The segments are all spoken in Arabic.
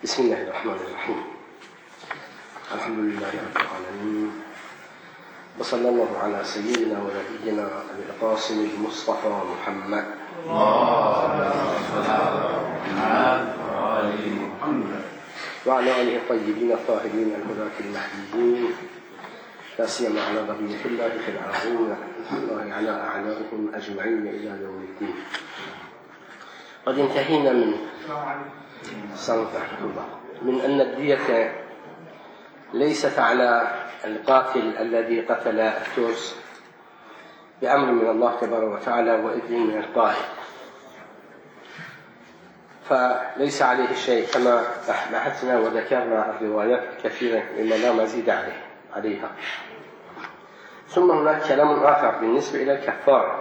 بسم الله الرحمن الرحيم. الحمد لله رب العالمين، وصلى الله على سيدنا ونبينا أبي القاسم المصطفى محمد وعلى آله الطيبين الطاهرين الهداة المهديين، لا سيما على بقية الله في العالمين ورحمة الله على أعدائهم أجمعين إلى يوم الدين. قد انتهينا من أن الدية ليست على القاتل الذي قتل الترس بأمر من الله تبارك وتعالى وإذن من القائد، فليس عليه شيء كما بحثنا وذكرنا الروايات كثيرة مما لا مزيد عليها. ثم هناك كلام آخر بالنسبة إلى الكفارة.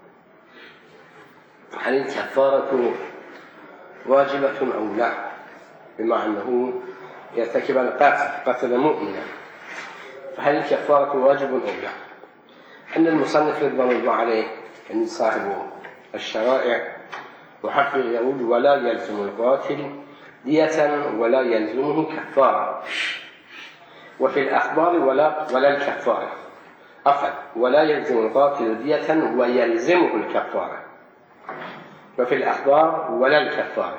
هل الكفارة واجبة أو لا؟ بما أنه يرتكب قتل مؤمنا، فهل الكفارة واجب أو لا؟ أن المصنف رضوان الله عليه أن صاحب الشرائع محقق يقول ولا يلزم القاتل دية ولا يلزمه كفارة، وفي الأخبار ولا الكفارة، ولا يلزم القاتل دية ويلزمه الكفارة، وفي الأخبار ولا الكفارة.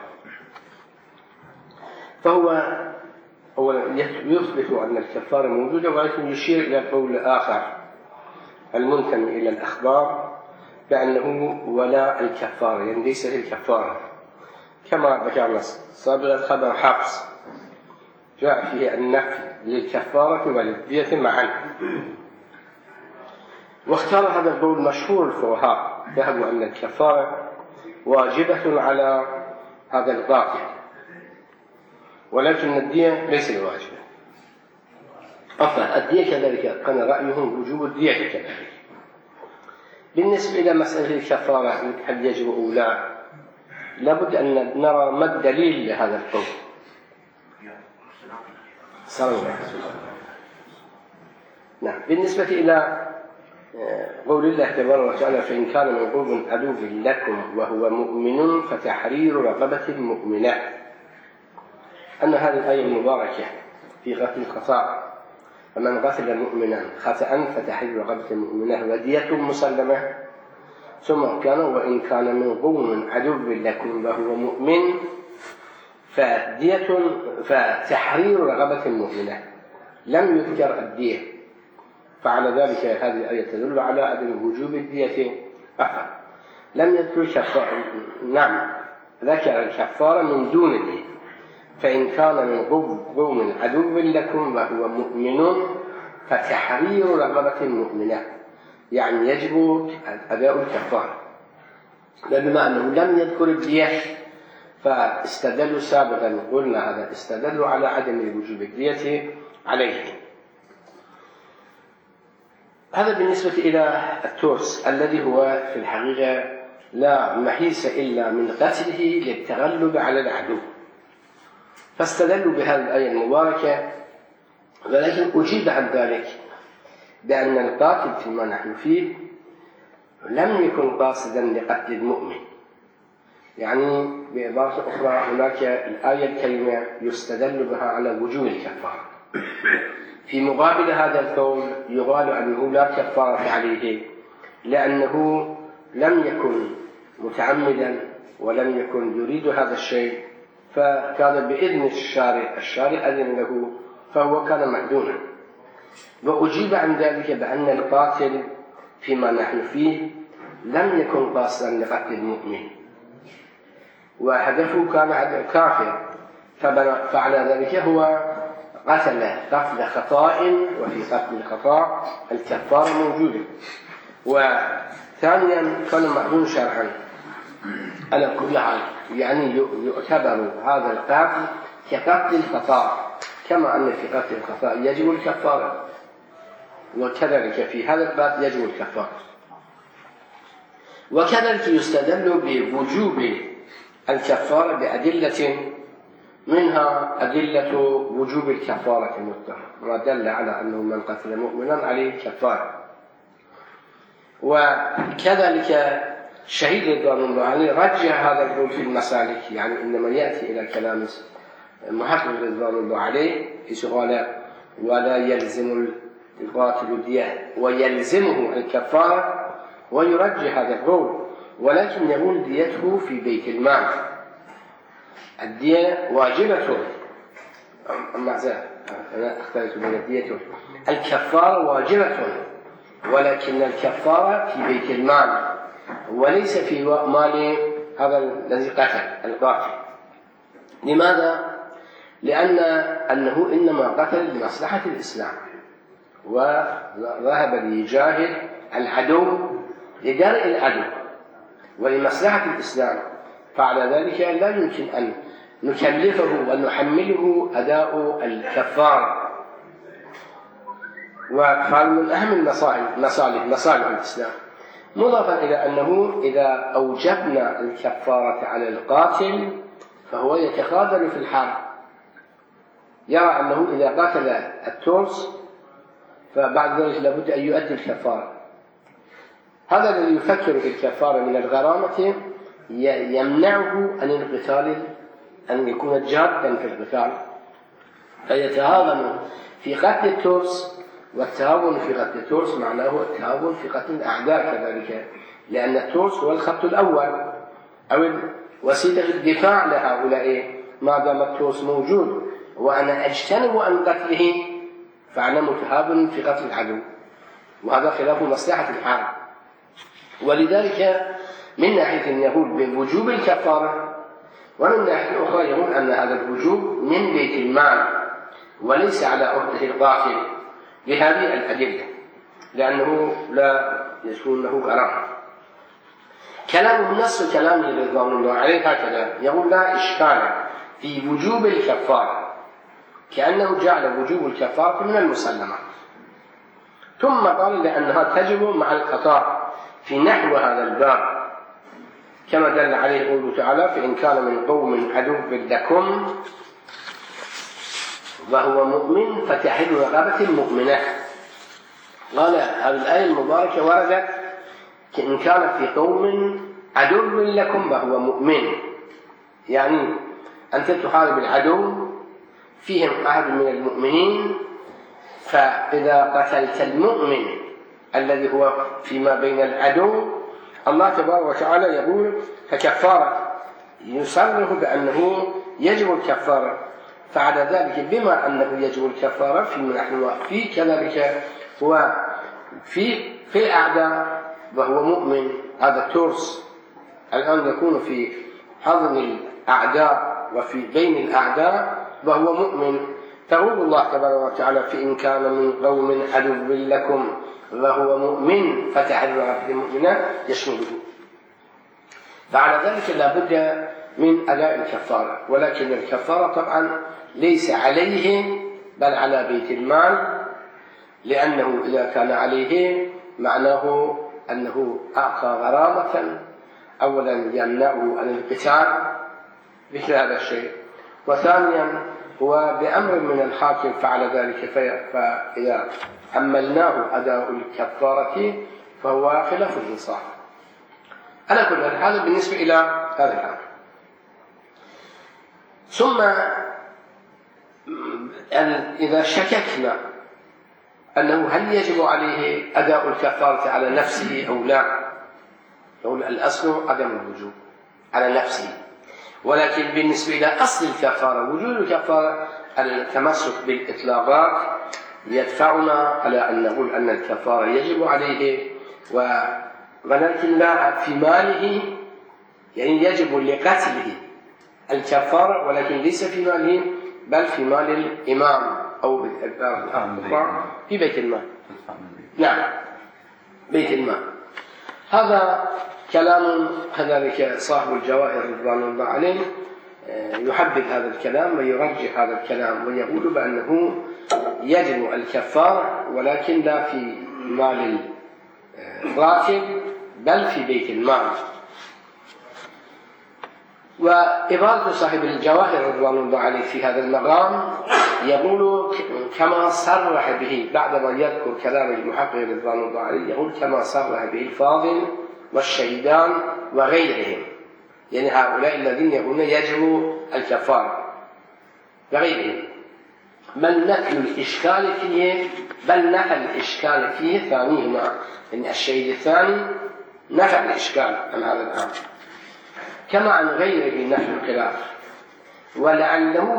فهو يثبت أن الكفارة موجودة، ولكن يشير إلى قول آخر المنتمي إلى الأخبار بأنه ولا الكفارة، يعني ليس الكفارة، كما ذكرنا سابقا خبر حفص جاء فيه النفي للكفارة وللدية معا. واختار هذا القول مشهور الفقهاء، ذهبوا أن الكفارة واجبة على هذا القاتل، ولكن الدية ليس واجبة. الدية كذلك كان رأيهم وجوب الدية كذلك. بالنسبة إلى مسألة الكفارة هل يجب أو لا، لابد أن نرى ما الدليل لهذا القول. نعم. بالنسبة إلى قول الله تبارك وتعالى فإن كان من قوم عدو لكم وهو مؤمن فتحرير رقبة مؤمنة، أن هذه الآية المباركة في قتل الخطأ، فمن قتل مؤمنا خطأ فتحرير رقبة مؤمنة ودية مسلمة، ثم كان وإن كان من قوم عدو لكم وهو مؤمن فتحرير رقبة مؤمنة، لم يذكر الدية. فعلى ذلك هذه الآية تدل على عدم وجوب الدية فقط، لم يذكر الكفارة. نعم، ذكر الكفارة من دون الدية. فإن كان من قوم عدو لكم وهو مؤمن فتحرير رقبة مؤمنة، يعني يجب أداء الكفارة. بما أنه لم يذكر الدية فاستدلوا سابقا، قلنا هذا استدلوا على عدم وجوب الدية عليه. هذا بالنسبة إلى الترس الذي هو في الحقيقة لا محيص إلا من قتله للتغلب على العدو، فاستدلوا بهذه الآية المباركة. ولكن أجيب عن ذلك بأن القاتل فيما نحن فيه لم يكن قاصدا لقتل المؤمن، يعني بعبارة أخرى هناك الآية الكريمة يستدل بها على وجوب الكفارة. في مقابل هذا القول يقال أنه لا كفارة عليه لأنه لم يكن متعمدا ولم يكن يريد هذا الشيء، فكان بإذن الشارع أذن له، فهو كان مأذونا. وأجيب عن ذلك بأن القاتل فيما نحن فيه لم يكن قاصدا لقتل المؤمن، وهدفه كان كافر، فعلى ذلك هو قتل خطأ، وفي قتل الخطأ الكفارة موجودة. وثانيا كان مأذون شرعا على كل حال، يعني يعتبر هذا القتل كقتل الخطأ، كما أن في قتل الخطأ يجب الكفارة، وكذلك في هذا القتل يجب الكفارة. وكذلك يستدل بوجوب الكفارة بأدلة، منها أدلة وجوب الكفارة المطلقة، ما دل على أنه من قتل مؤمنا عليه كفارة. وكذلك شهيد رضوان الله عليه رجع هذا القول في المسالك، يعني إنما يأتي إلى كلام محقق رضوان الله عليه في قال ولا يلزم القاتل الدية ويلزمه الكفارة، ويرجح هذا القول، ولكن يقول ديته في بيت المال. الدية واجبة، أنا اختلت بين الدية. الكفارة واجبة، ولكن الكفارة في بيت المال وليس في مال هذا الذي قتل القاتل. لماذا؟ أنه إنما قتل لمصلحة الإسلام، وذهب ليجاهد العدو لدرء العدو ولمصلحة الإسلام، فعلى ذلك لا يمكن أن نكلفه ونحمله أداء الكفارة. وهذا من أهم مصالح الإسلام، مضافا إلى أنه إذا أوجبنا الكفارة على القاتل فهو يتخاذل في الحرب، يرى أنه إذا قاتل الترس فبعد ذلك لابد أن يؤدي الكفارة. هذا الذي يفكر في الكفارة من الغرامة يمنعه عن القتال، أن يكون جادا في القتال، فيتهاون في قتل الترس. والتهاون في قتل الترس معناه التهاون في قتل الأعداء كذلك، لأن الترس هو الخط الأول أو وسيلة الدفاع لهؤلاء ما دام الترس موجود، وأنا أجتنب عن قتله فأنا متهاون في قتل العدو، وهذا خلاف مصلحة الحرب. ولذلك من ناحية يقول بوجوب الكفارة، ومن ناحية أخرى يقول أن هذا الوجوب من بيت المال وليس على عهدة القاتل لهذه الأدلة، لأنه لا يكون له غرامة. كلامه نص كلامه رضوان الله عليه هكذا، يقول لا إشكال في وجوب الكفارة، كأنه جعل وجوب الكفارة من المسلمات، ثم قال لأنها تجب مع الخطأ في نحو هذا الباب، كما دل عليه قوله تعالى فإن كان من قوم عدو لكم وهو مؤمن فتحل رقبة مؤمنة. قال هذه الآية المباركة وردت إن كان في قوم عدو لكم وهو مؤمن، يعني أنت تحارب العدو فيهم أحد من المؤمنين، فإذا قتلت المؤمن الذي هو فيما بين العدو الله تبارك وتعالى يقول فكفارة، يصرح بأنه يجب الكفارة. فعلى ذلك بما أنه يجب الكفارة في نحن في كذلك هو في الأعداء وهو مؤمن، هذا الترس الآن يكون في حضن الأعداء وفي بين الأعداء وهو مؤمن، تقول الله تبارك وتعالى فإن كان من قوم عدو لكم وهو مؤمن فتحل رقبة مؤمنة يشمله. فعلى ذلك لا بد من أداء الكفارة، ولكن الكفارة طبعا ليس عليه بل على بيت المال، لأنه إذا كان عليه معناه أنه أعطى غرامة أولا يمنعه عن القتال مثل هذا الشيء، وثانيا هو بأمر من الحاكم فعل ذلك، فإذا حملناه أداء الكفارة فهو خلاف الإنصاف. على كل حال هذا بالنسبة إلى هذا الأمر. ثم إذا شككنا أنه هل يجب عليه أداء الكفارة على نفسه أو لا، يقول الأصل عدم الوجوب على نفسه، ولكن بالنسبة إلى أصل الكفارة وجود الكفارة التمسك بالإطلاقات يدفعنا على أن نقول أن الكفارة يجب عليه، ولكن لا في ماله، يعني يجب لقتله الكفارة ولكن ليس في ماله بل في مال الإمام أو في بيت المال. نعم بيت المال. هذا كلام كذلك صاحب الجواهر رضوان الله عليه يحبب هذا الكلام ويرجح هذا الكلام ويقول بأنه يجب الكفارة ولكن لا في مال الراكب بل في بيت المال. وإبارة صاحب الجواهر رضوان الله عليه في هذا المقام يقول كما صرح به بعدما يذكر كلام المحقق رضوان الله عليه، يقول كما صرح به الفاضل والشهيدان وغيرهم، يعني هؤلاء الذين يقولون يجب الكفارة. وغيره، بل نفي الإشكال فيه ثانيهما، إن الشيء الثاني نفع الإشكال عن هذا الأمر، كما عن غيره نفي الخلاف. ولعله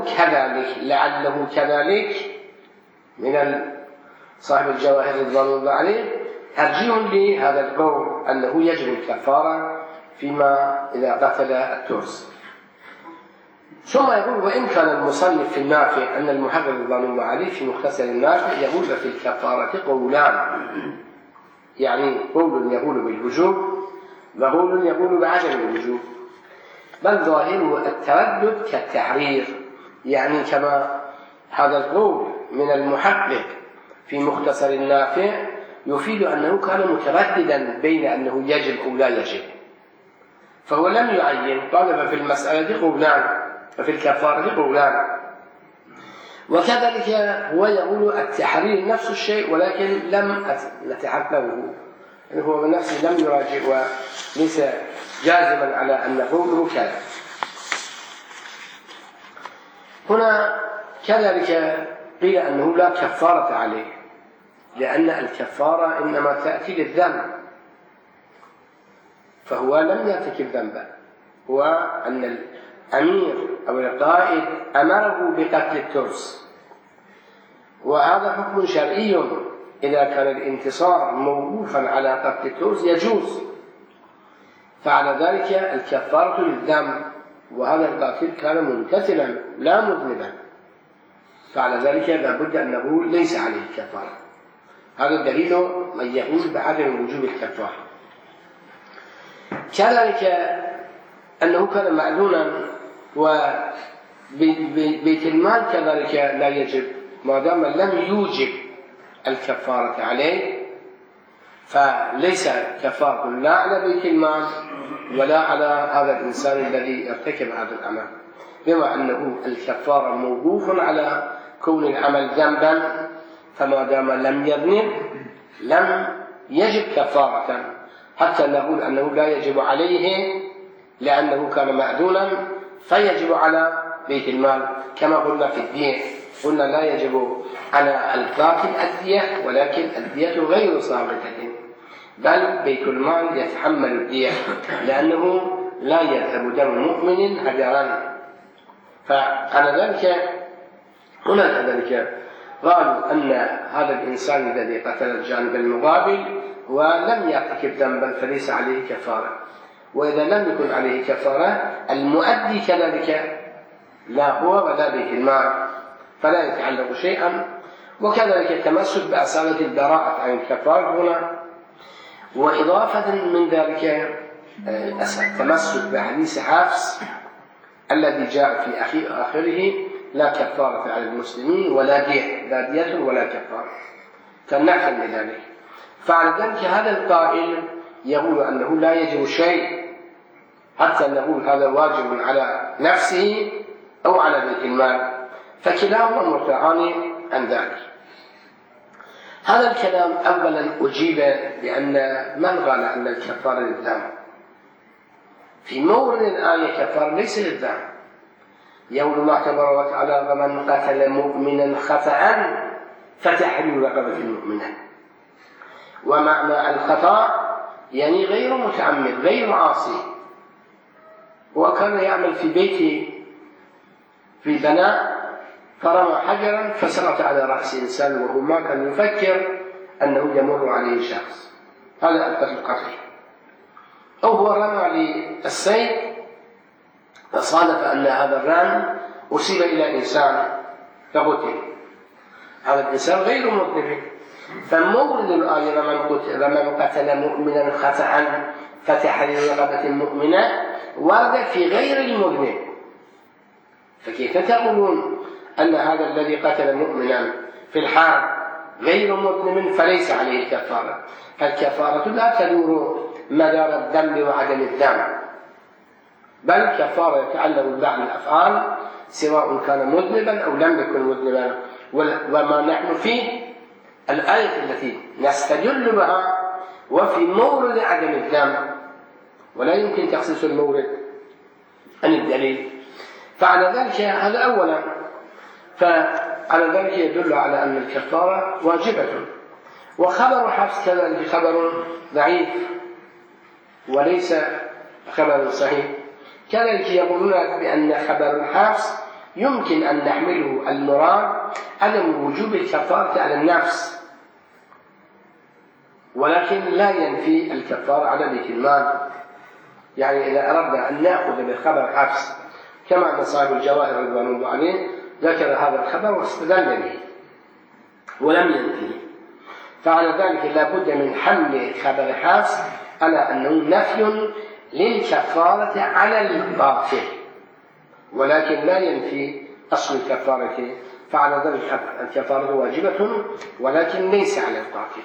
كذلك من صاحب الجواهر رضوان الله عليه ترجيح لهذا القول أنه يجب الكفارة فيما إذا قتل الترس. ثم يقول: وإن كان المصنف في النافع أن المحقق رضوان الله عليه في مختصر النافع يقول في الكفارة قولان، يعني قول يقول بالوجوب وقول يقول بعدم الوجوب، بل ظاهره التردد كالتحرير، يعني كما هذا القول من المحقق في مختصر النافع يفيد أنه كان مترددا بين أنه يجب أو لا يجب، فهو لم يعين، طالب في المسألة قولان وفي الكفارة قولان. وكذلك هو يقول التحرير نفس الشيء ولكن لم نتحققه، يعني هو بنفسه لم يراجع وليس جازما على أن قوله كذا. هنا كذلك قيل أنه لا كفارة عليه، لأن الكفارة إنما تأتي للذنب، فهو لم يرتكب ذنبا، هو أن الأمير أو القائد أمره بقتل الترس، وهذا حكم شرعي. إذا كان الانتصار موقوفا على قتل الترس يجوز، فعلى ذلك الكفارة للذنب، وهذا القاتل كان ممتثلا لا مذنبا، فعلى ذلك لابد أن نقول ليس عليه الكفارة. هذا الدليل من يقول بعدم وجوب الكفارة. كذلك أنه كان مأذونا، وبيت المال كذلك لا يجب ما دام لم يوجب الكفارة عليه، فليس كفارة لا على بيت المال ولا على هذا الإنسان الذي ارتكب هذا العمل، بما أنه الكفارة موقوف على كون العمل ذنبا، فما دام لم يذنب لم يجب كفارة، حتى نقول أنه لا يجب عليه لأنه كان مأذونا فيجب على بيت المال، كما قلنا في الدين، قلنا لا يجب على القاتل الدية، ولكن الدية غير ثابتة، بل بيت المال يتحمل الدية، لأنه لا يذهب دم مؤمن هدرا. فعلى ذلك هنا كذلك قالوا أن هذا الإنسان الذي قتل الجانب المقابل ولم يرتكب ذنبا فليس عليه كفارة، وإذا لم يكن عليه كفارة المؤدي كذلك لا هو ولا بيت المال، فلا يتعلق شيئا. وكذلك التمسك بأصالة البراءة عن الكفارة هنا، وإضافة من ذلك التمسك بحديث حفص الذي جاء في آخره: لا كفارة على المسلمين ولا دية، لا دية ولا كفارة، فالنفع لذلك. فعلى ذلك هذا القائل يقول أنه لا يجب شيء حتى نقول هذا واجب على نفسه أو على بيت المال، فكلاهما مرتعان عن ذلك. هذا الكلام أولا أجيب بأن من قال أن الكفارة للذنب في مورد الآية كفارة ليس للذنب. يقول الله تبارك وتعالى: ومن قتل مؤمنا خطأ فتحرير رقبة مؤمنة. ومعنى الخطأ يعني غير متعمد غير عاصي، وكان يعمل في بيته في بناء فرمى حجرا فسقط على رأس إنسان وهو ما كان يفكر أنه يمر عليه شخص، هذا أثبت القتل. أو هو رمى للسيف فصادف أن هذا الرمي أصيب إلى إنسان فقتل، هذا الإنسان غير مذنب. فمورد الآية: ومن قتل مؤمنا خطأ فتحرير رقبة مؤمنة ورد في غير المذنب، فكيف تقولون أن هذا الذي قتل مؤمنا في الحرب غير مذنب فليس عليه كفارة؟ فالكفارة لا تدور مدار الذنب وعدم الذنب، بل كفارة يتعلق ببعض الأفعال سواء كان مذنبا أو لم يكن مذنبا. وما نحن فيه الآية التي نستدل بها وفي مورد عدم الذنب، ولا يمكن تخصيص المورد عن الدليل. فعلى ذلك هذا أولا. فعلى ذلك يدل على أن الكفارة واجبة. وخبر حفص كذلك خبر ضعيف وليس خبر صحيح. كذلك يقولون بأن خبر حفص يمكن أن نحمله المراد عدم وجوب الكفارة على النفس، ولكن لا ينفي الكفارة على بيت المال. يعني إذا أردنا أن نأخذ بخبر حفص كما أن صاحب الجواهر رضوان الله عليه ذكر هذا الخبر واستدل به ولم ينفيه، فعلى ذلك لا بد من حمل خبر حفص على أنه نفي للكفارة على القاتل، ولكن لا ينفي أصل الكفارة. فعلى ذلك الكفارة واجبة ولكن ليس على القاتل.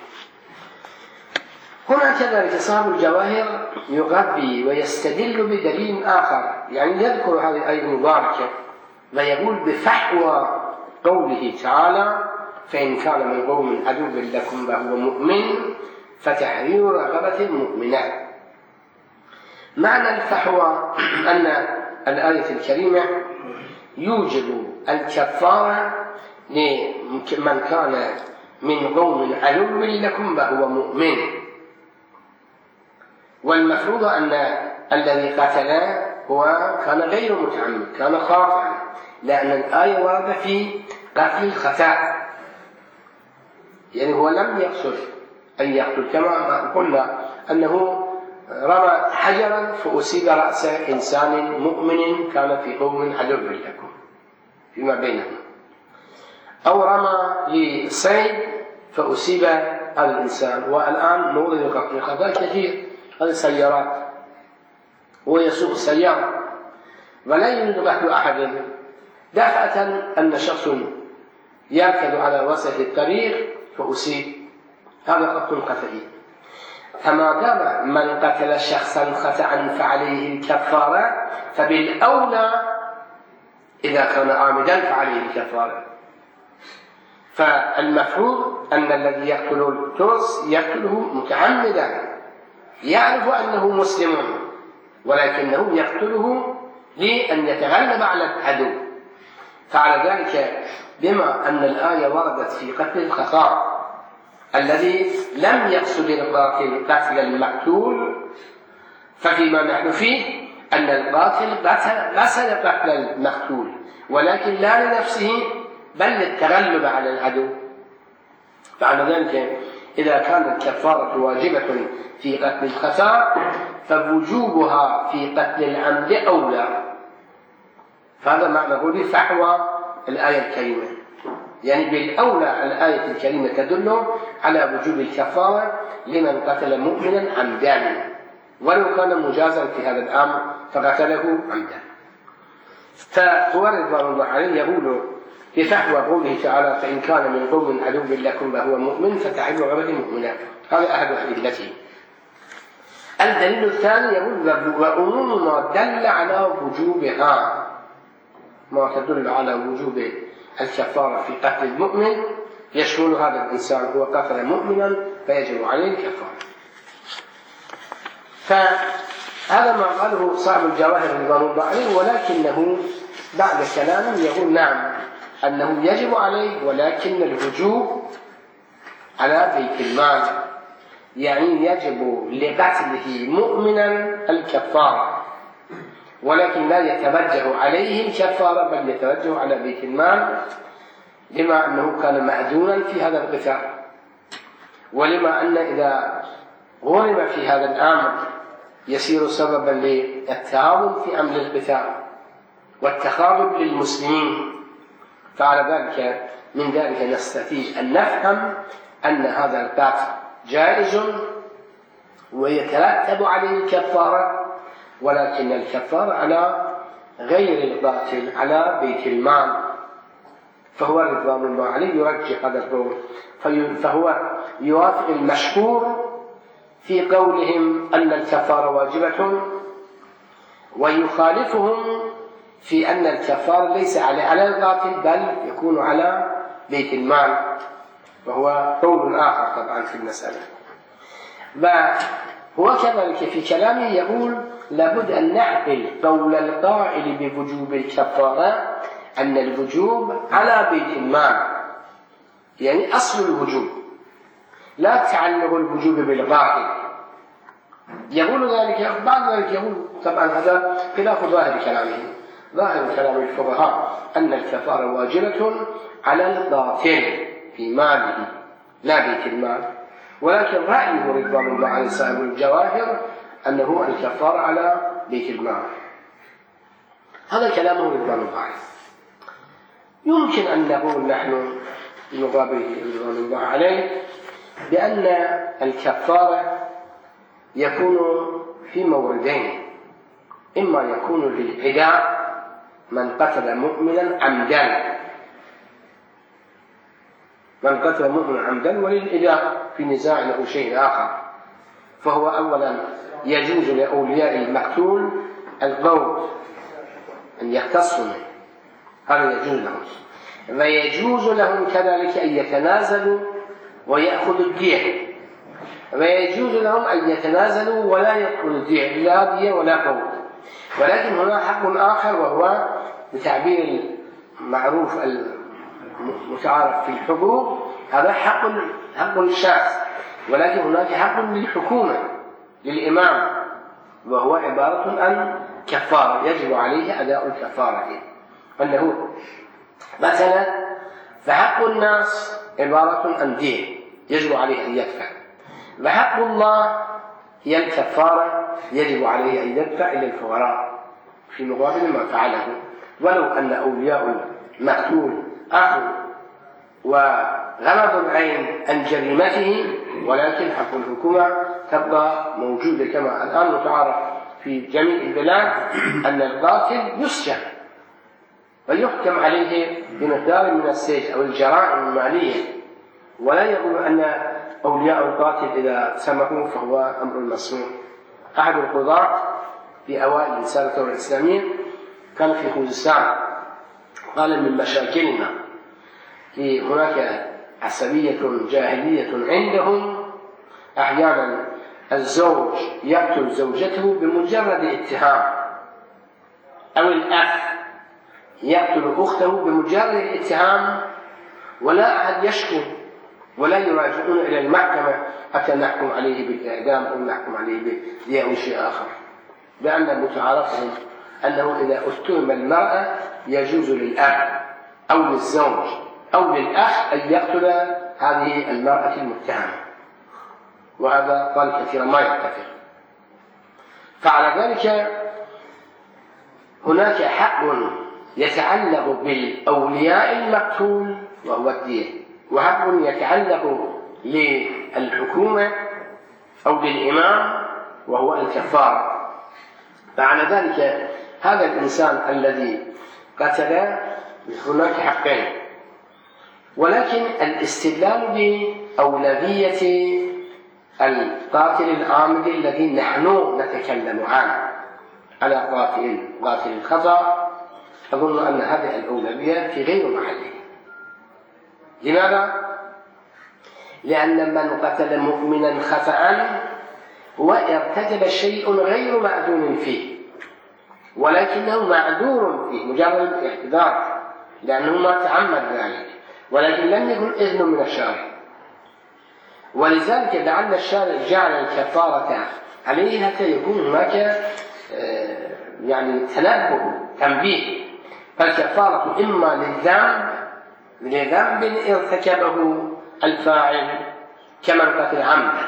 هنا كذلك صاحب الجواهر يغذي ويستدل بدليل آخر، يعني يذكر هذه الآية المباركة ويقول بفحوى قوله تعالى: فإن كان من قوم عدو لكم وهو مؤمن فتحرير رقبة مؤمنة. معنى الفحوى أن الآية الكريمة يوجب الكفارة لمن كان من قوم عدو لكم وهو مؤمن، والمفروض أن الذي قتله هو كان غير متعمد، كان خاطئا، لأن الآية واردة في قتل الخطأ، يعني هو لم يقصد أن يقتل، كما قلنا أنه رمى حجرا فأصيب رأس إنسان مؤمن كان في قوم عدو لكم فيما بينهم، أو رمى لصيد فأصيب هذا الإنسان. والآن مورد قتل كثير، هذه السيارات ويسوق السيارة ولا يريد قتل أحد، دفعة أن شخص يركض على وسط الطريق فأصيب، هذا قتل خطئي. فما دام من قتل شخصا خطأ فعليه الكفارة، فبالأولى إذا كان عامدا فعليه الكفارة. فالمفروض أن الذي يقتل الترس يقتله متعمدا، يعرف أنه مسلم ولكنه يقتله لأن يتغلب على العدو. فعلى ذلك بما أن الآية وردت في قتل الخطأ الذي لم يقصد القاتل قتل المقتول، ففيما نحن فيه أن القاتل قصد قتل المقتول ولكن لا لنفسه بل للتغلب على العدو. فعلى ذلك إذا كانت الكفارة واجبة في قتل الخطأ فوجوبها في قتل العمد أولى. فهذا معنى قوله فحوى الآية الكريمة، يعني بالأولى الآية الكريمة تدل على وجوب الكفارة لمن قتل مؤمنا عمدا ولو كان مجازا في هذا الأمر فقتله عمدا. فهو رضوان الله عليه يقول في فحوى قوله تعالى: فإن كان من قوم عدو لكم وهو مؤمن فتحرير رقبة مؤمنة. هذا أحد أدلته. الدليل الثاني يقول: وعموم ما دل على وجوبها، ما تدل على وجوب الكفارة في قتل المؤمن يشمل هذا الإنسان، هو قتل مؤمنا فيجب عليه الكفارة. فهذا ما قاله صاحب الجواهر رضوان الله عليه، ولكنه بعد كلام يقول نعم أنه يجب عليه، ولكن الوجوب على بيت المال، يعني يجب لقتله مؤمنا الكفارة، ولكن لا يتوجه عليه الكفارة بل يتوجه على بيت المال، لما أنه كان مأذونا في هذا القتال، ولما أن إذا غرم في هذا الأمر يصير سببا للتعاون في أمر القتال والتخاذل للمسلمين. فعلى ذلك من ذلك نستطيع أن نفهم أن هذا القتل جائز ويترتب عليه الكفارة، ولكن الكفارة على غير القاتل على بيت المال. فهو رضوان الله عليه يرجح هذا القول، فهو يوافق المشهور في قولهم أن الكفارة واجبة، ويخالفهم في أن الكفارة ليس على القاتل بل يكون على بيت المال، وهو قول آخر طبعا في المسألة. وهو كذلك في كلامه يقول: لابد أن نعقل قول القائل بوجوب الكفارة أن الوجوب على بيت المال، يعني أصل الوجوب، لا تعلق الوجوب بالغافل. يقول ذلك بعض ذلك يقول طبعا هذا خلاف ظاهر كلامه. ظاهر كلام الفقهاء أن الكفارة واجبة على القاتل في ماله لا بيت المال، ولكن رأيه رضوان الله عليه صاحب الجواهر أنه الكفارة على بيت المال. هذا كلامه رضوان الله عليه. يمكن أن نقول نحن بمقابله رضوان الله عليه بأن الكفارة يكون في موردين: إما يكون للعداء من قتل مؤمنا عمدا، من قتل مؤمنا عمدا، وللعداء في نزاع أو شيء آخر، فهو أولا يجوز لأولياء المقتول القول أن يختصوا منه، هذا يجوز لهم، ويجوز لهم كذلك أن يتنازلوا ويأخذوا الدية، ويجوز لهم أن يتنازلوا ولا يأخذوا الدية لا دية ولا قول. ولكن هنا حق آخر، وهو بتعبير المعروف المتعارف في الحقوق، هذا حق الشخص، ولكن هناك حق للحكومة للإمام، وهو عبارة عن كفارة يجب عليه أداء الكفارة، أنه مثلا فحق الناس عبارة عن دين يجب عليه أن يدفع، وحق الله هي الكفارة يجب عليه أن يدفع إلى الفقراء في مقابل ما فعله، ولو أن أولياء المقتول أخذوا وغمضوا العين عن جريمته، ولكن حق الحكومة تبقى موجودة كما الآن متعارف في جميع البلاد أن القاتل يسجن ويحكم عليه بمقدار من السجن أو الجرائم المالية، ولا يقول أن أولياء القاتل إذا سمحوا فهو أمر مسموح. أحد القضاة في أوائل الرسالة الثورة الإسلامية كان في خوزستان، قال من مشاكلنا في هناك عصبية جاهلية عندهم، أحيانا الزوج يقتل زوجته بمجرد اتهام، أو الأخ يقتل أخته بمجرد اتهام، ولا أحد يشكو ولا يراجعون إلى المحكمة حتى نحكم عليه بالإعدام أو نحكم عليه بدية أو شيء آخر، لأن متعارفهم أنه إذا اتهم المرأة يجوز للأب أو للزوج أو للأخ أن يقتل هذه المرأة المتهمة، وهذا قال كثيرا ما يتفق. فعلى ذلك هناك حق يتعلق بالأولياء المقتول وهو الدية، وحق يتعلق للحكومة أو للإمام وهو الكفارة. فعلى ذلك هذا الإنسان الذي قتل هناك حقين، ولكن الاستدلال بأولوية القاتل العامد الذي نحن نتكلم عنه على قاتل الخطأ، أظن أن هذه الأولوية في غير محله. لماذا؟ لأن من قتل مؤمنا خطأ هو ارتكب شيء غير مأذون فيه، ولكنه معذور فيه مجرد الاعتذار لأنه ما تعمد ذلك، ولكن لم يكن إذن من الشارع، ولذلك لعل الشارع جعل الكفارة عليه حتى يكون هناك يعني تنبيه. فالكفارة إما لذنب ارتكبه الفاعل كمن قتل عمدا،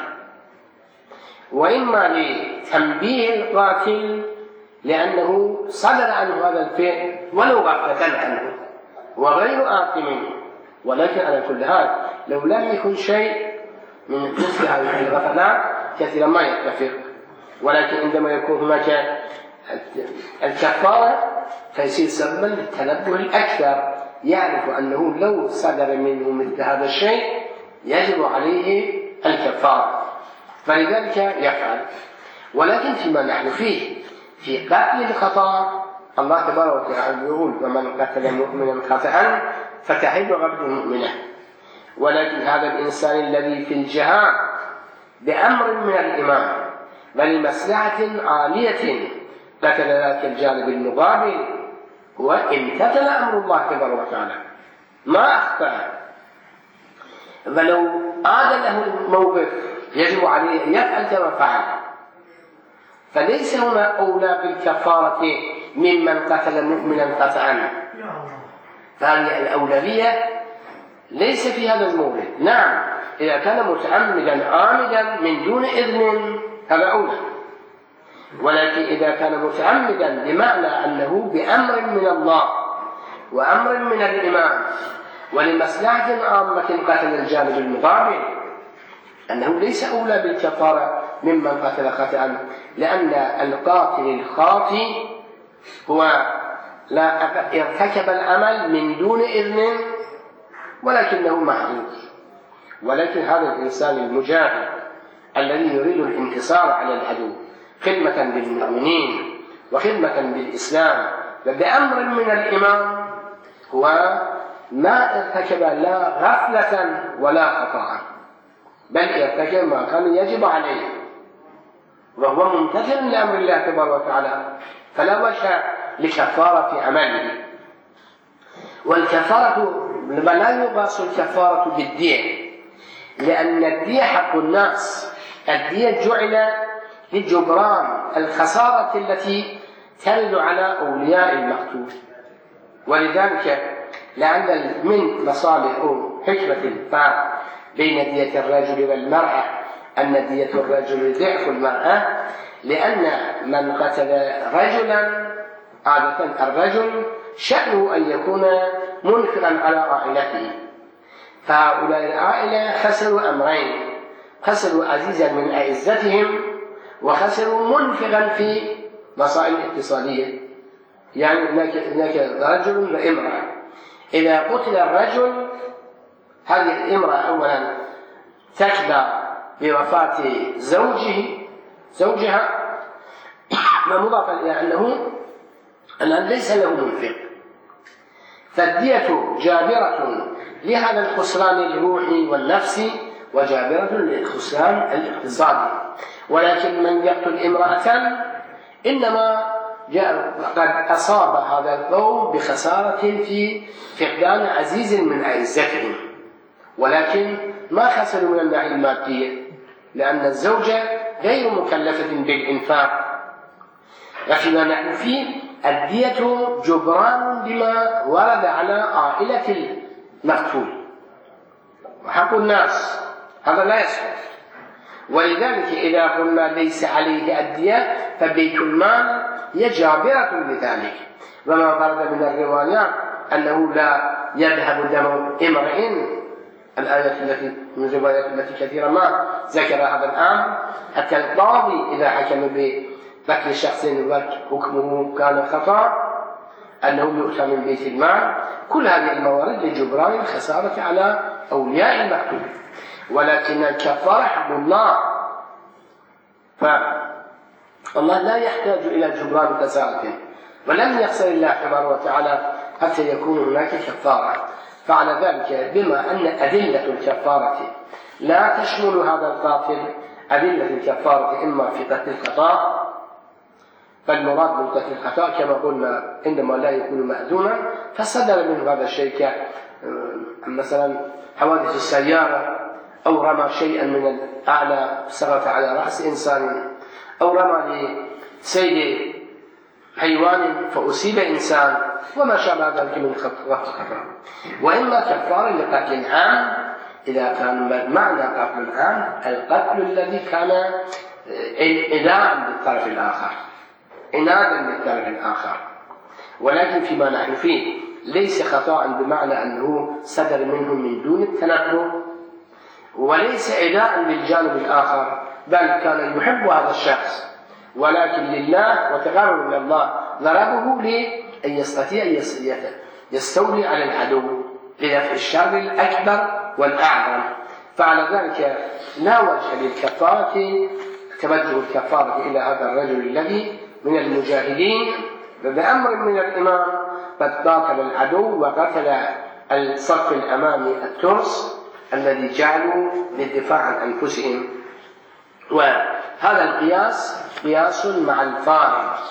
وإما لتنبيه القاتل لأنه صدر عنه هذا الفعل ولو غفلة عنه وغير آثم. ولكن على كل حال لو لم يكن شيء من مثل هذه الغفلات كثيرا ما يتفق، ولكن عندما يكون هناك الكفارة فيصير سببا للتنبه الأكثر، يعرف أنه لو صدر منه مثل هذا الشيء يجب عليه الكفارة، فلذلك يفعل. ولكن فيما نحن فيه في قتل الخطأ الله تبارك وتعالى يقول ومن قتل مؤمنا خطأ فتحرير رقبة مؤمنة، ولكن هذا الإنسان الذي في الجهاد بأمر من الإمام ولمصلحة عالية قتل ذاك الجانب المقابل هو امتثل أمر الله تبارك وتعالى ما أخطأ، فلو عاد له الموقف يجب عليه أن يفعل كما فعل، فليس هنا أولى بالكفارة ممن قتل مؤمنا خطأ، فهذه الأولوية ليس في هذا المورد. نعم إذا كان متعمدا عامدا من دون إذن هذا أولى، ولكن إذا كان متعمدا بمعنى أنه بأمر من الله وأمر من الإمام ولمصلحة عامة قتل الجانب المقابل، أنه ليس أولى بالكفارة ممن قتل خطأ، لأن القاتل الخاطئ هو لا ارتكب العمل من دون إذن ولكنه معذور. ولكن هذا الإنسان المجاهد الذي يريد الانتصار على العدو خدمة بالمؤمنين وخدمة بالإسلام وبأمر من الإمام هو ما ارتكب لا غفلة ولا خطأ، بل ارتكب ما كان يجب عليه وهو ممتثل لأمر الله تبارك وتعالى، فلا وجه لكفارة عمله. والكفارة لا يقاس الكفارة بالدية، لأن الدية حق الناس، الدية جعل لجبران الخسارة التي ترد على أولياء المقتول. ولذلك لعل من مصالح أو حكمة الفرق بين دية الرجل والمرأة أن دية الرجل ضعف المرأة، لأن من قتل رجلا عادة الرجل شأنه أن يكون منفرا على عائلته، فهؤلاء العائلة خسروا أمرين: خسروا عزيزا من أعزتهم، وخسروا منفرا في مسائل اقتصادية. يعني هناك رجل وامرأة، إذا قتل الرجل هذه الامرأة أولا تكبر بوفاة زوجها، ومضافا إلى أنه الآن ليس له منفق، فالدية جابرة لهذا الخسران الروحي والنفسي وجابرة للخسران الاقتصادي. ولكن من يقتل امرأة إنما قد أصاب هذا القوم بخسارة في فقدان عزيز من أعزتهم، ولكن ما خسروا من الناحية المادية، لأن الزوجة غير مكلفة بالإنفاق. وفيما نحن فيه الدية جبران بما ورد على عائلة المقتول وحق الناس، هذا لا يسقط. ولذلك إذا قلنا ليس عليه الدية فبيت المال هي جابرة لذلك. وما ورد من الروايات أنه لا يذهب دم امرئ، الآية التي من الروايات التي كثيرا ما ذكر هذا الآن، حتى القاضي إذا حكم بقتل شخص وحكمه كان خطأ أنه يؤتى من بيت المال. كل هذه الموارد لجبران الخسارة على أولياء المقتول. ولكن الكفارة حق الله، فالله لا يحتاج إلى جبران خسارة، ولم يخسر الله تبارك وتعالى حتى يكون هناك كفارة. فعلى ذلك بما أن أدلة الكفارة لا تشمل هذا القاتل، أدلة الكفارة إما في قتل الخطأ، فالمراد من قتل الخطأ كما قلنا عندما لا يكون مأذونا فصدر منه هذا الشيء، مثلا حوادث السيارة، أو رمى شيئا من الأعلى سقط على رأس إنسان، أو رمى لسيد حيوان فأصيب إنسان، وما شابه ذلك من خطأ. وإما كفارة لقتل العام إذا كان معنى قتل العام القتل الذي كان إداء للطرف الآخر، عنادا للطرف الآخر. ولكن فيما نحن فيه ليس خطأ بمعنى أنه صدر منه من دون التنبه، وليس إداء للجانب الآخر، بل كان يحب هذا الشخص ولكن لله وتقرب إلى الله ضربه لأن يستطيع يستولي على العدو لدفع الشر الأكبر والأعظم. فعلى ذلك لا وجه للكفارة، توجه الكفارة إلى هذا الرجل الذي من المجاهدين بأمر من الإمام قد قاتل العدو وقتل الصف الأمامي الترس الذي جعلوا للدفاع عن أنفسهم. وهذا القياس قياس مع الفارق،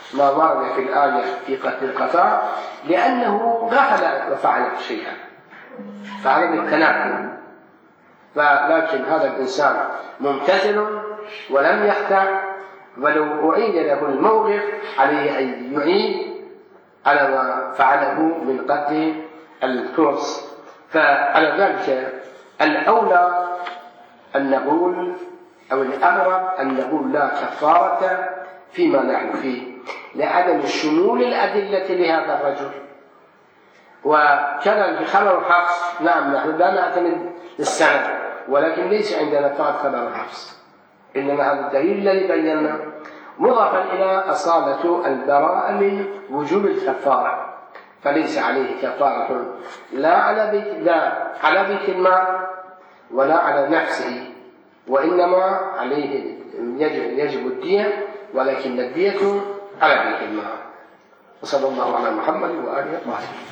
ما ورد في الآية في قتل القطاع، لأنه غفل وفعل شيئا، فعل بالتنبه. لكن هذا الإنسان ممتثل ولم يخدع، ولو أعيد له الموقف عليه أن يعيد على ما فعله من قتل الترس. فعلى ذلك الأولى أن نقول، أو الأقرب أن نقول لا كفارة فيما نحن فيه، لعدم شمول الأدلة لهذا الرجل. وكان في خبر حفص، نعم نحن لا نعتمد السند، ولكن ليس عندنا فقط خبر حفص، إنما هذا الدليل الذي بينا، مضافا إلى أصالة البراءة من وجوب الكفارة، فليس عليه كفارة لا على بيت المال ولا على نفسه، وإنما عليه يجب الدية، ولكن الدية على بيت المال. وصلى الله على محمد وآله وصحبه.